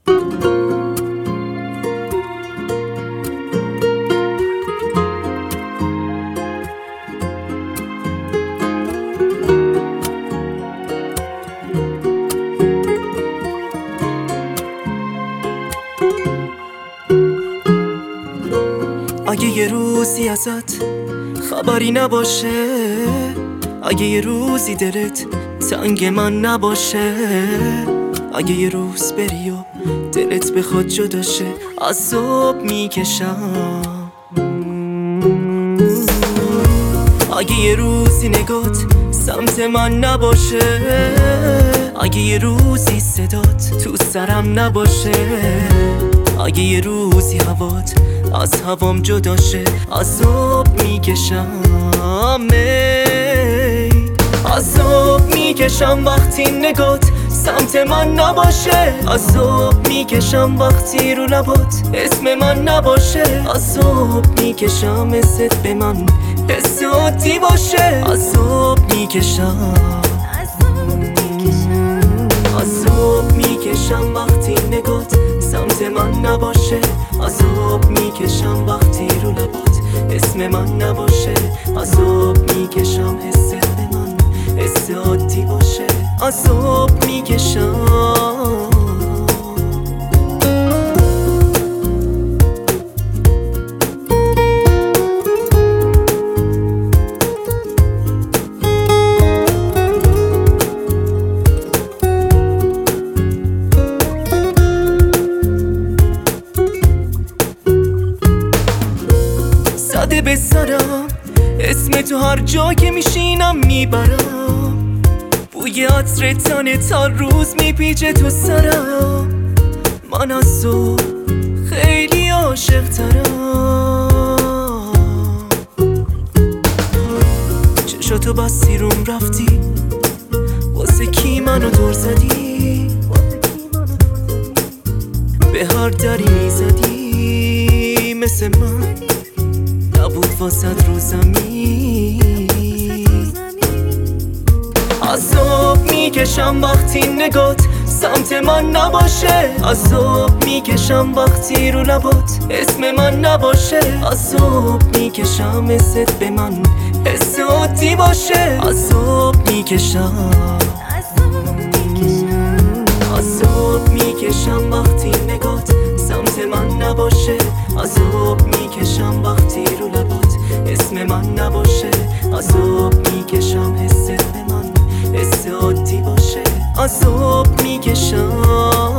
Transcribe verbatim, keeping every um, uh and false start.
اگه یه روزی ازت خبری نباشه، اگه یه روزی دلت تنگ من نباشه، اگه یه روز بری و دلت بخواد جدا شه، عذاب میکشم. اگه یه روزی نگات سمت من نباشه، اگه یه روزی صدات تو سرم نباشه، اگه یه روزی هوات از هوام جدا شه، عذاب میکشم. عذاب میکشم وقتی نگات سمت من نباشه، عذاب میکشم وقتی رو لبات اسم من نباشه، عذاب میکشم حست به من حس عادی باشه، عذاب میکشم. عذاب میکشم وقتی نگات سمت من نباشه، عذاب میکشم وقتی رو لبات اسم من نباشه، عذاب میکشم حست به من حس عادی باشه، عذاب میکشم. زده به سرم اسم تو هر جا که میشینم میبرم، بوی عطر تنه تا روز میپیچه تو سرم، من از تو خیلی عاشق ترم. چشاتو بستی روم رفتی، واسه کی منو دور زدی، به هر دری میزدی مثل من نبود واسد رو زمین. عذاب میکشم وقتی نگات سمت من نباشه، عذاب میکشم وقتی رو لبات اسم من نباشه، عذاب میکشم حست به من حس عادی باشه، عذاب میکشم. عذاب میکشم وقتی نگات سمت من نباشه، عذاب میکشم وقتی رو لبات اسم من نباشه، عذاب میکشم حست به من حس عادی باشه، عذاب میکشم.